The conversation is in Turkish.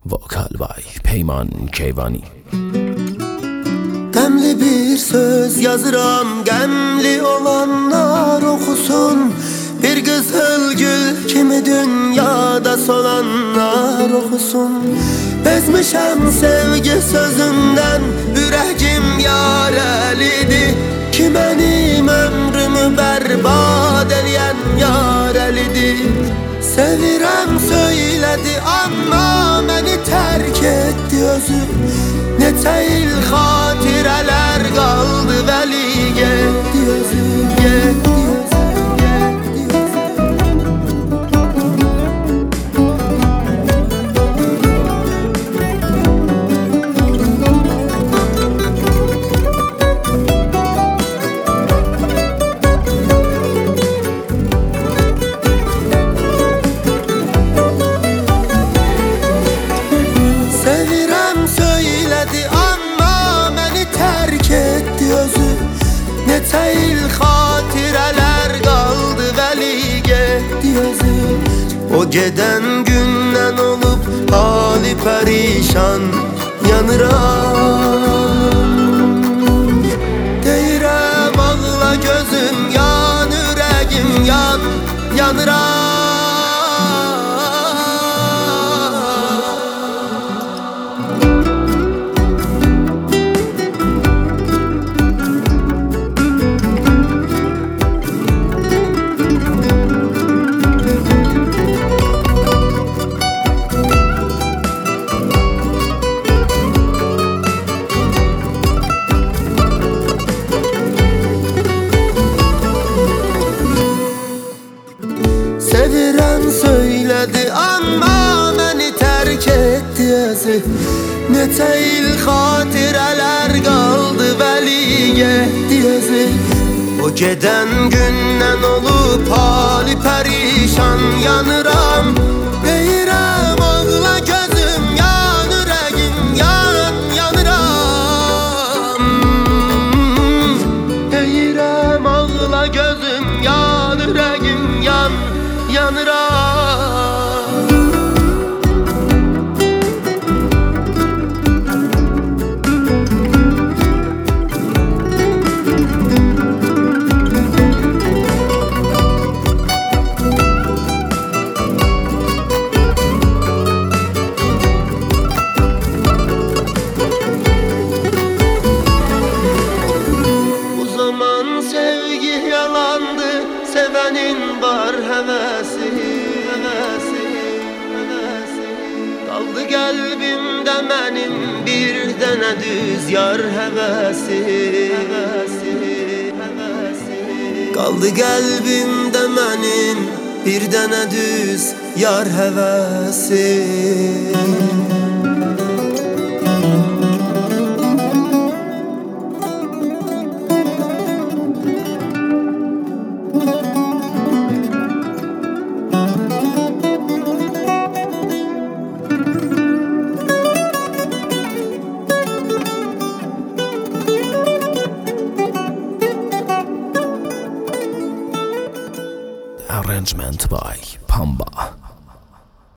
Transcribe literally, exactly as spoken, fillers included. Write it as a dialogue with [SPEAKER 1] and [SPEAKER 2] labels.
[SPEAKER 1] Vokal by Peyman Keyvani.
[SPEAKER 2] Demli bir söz yazıram, gemli olanlar okusun. Bir kızıl gül kimi dünyada solanlar okusun. Bezmişem sevgi sözünden, yüreğim yarelidir. Ki benim ömrümü berbat edeyen yarelidir. Sevirem söyledi ama beni terk etti özü. Neçə il xatirələr qaldı vəli getdi özü, getdi özü, getdi Sevirəm söylədi amma məni tərk etdi özü. Neçə il xatirələr qaldı vəli getdi özü. O gedən gündən olub hali pərişan yanıram. Deyirəm ağla gözüm yan, ürəyim yan, yanıram. Sevirəm söylədi amma məni tərk etdi özü. Neçə il xatirələr qaldı vəli getdi özü. O gedən gündən olub hali pərişan yanıram. Deyirəm ağla gözüm yan, ürəyim yan, yanıram. Deyirəm ağla gözüm yan, ürəyim yan, yanıram. O zaman sevgi yalandı, sevenin var hevesi, hevesi, hevesi. Kaldı kalbimde benim bir tane düz yar hevesi, hevesi, hevesi. Kaldı kalbimde benim bir tane düz yar hevesi.
[SPEAKER 1] Arrangement by Pamba.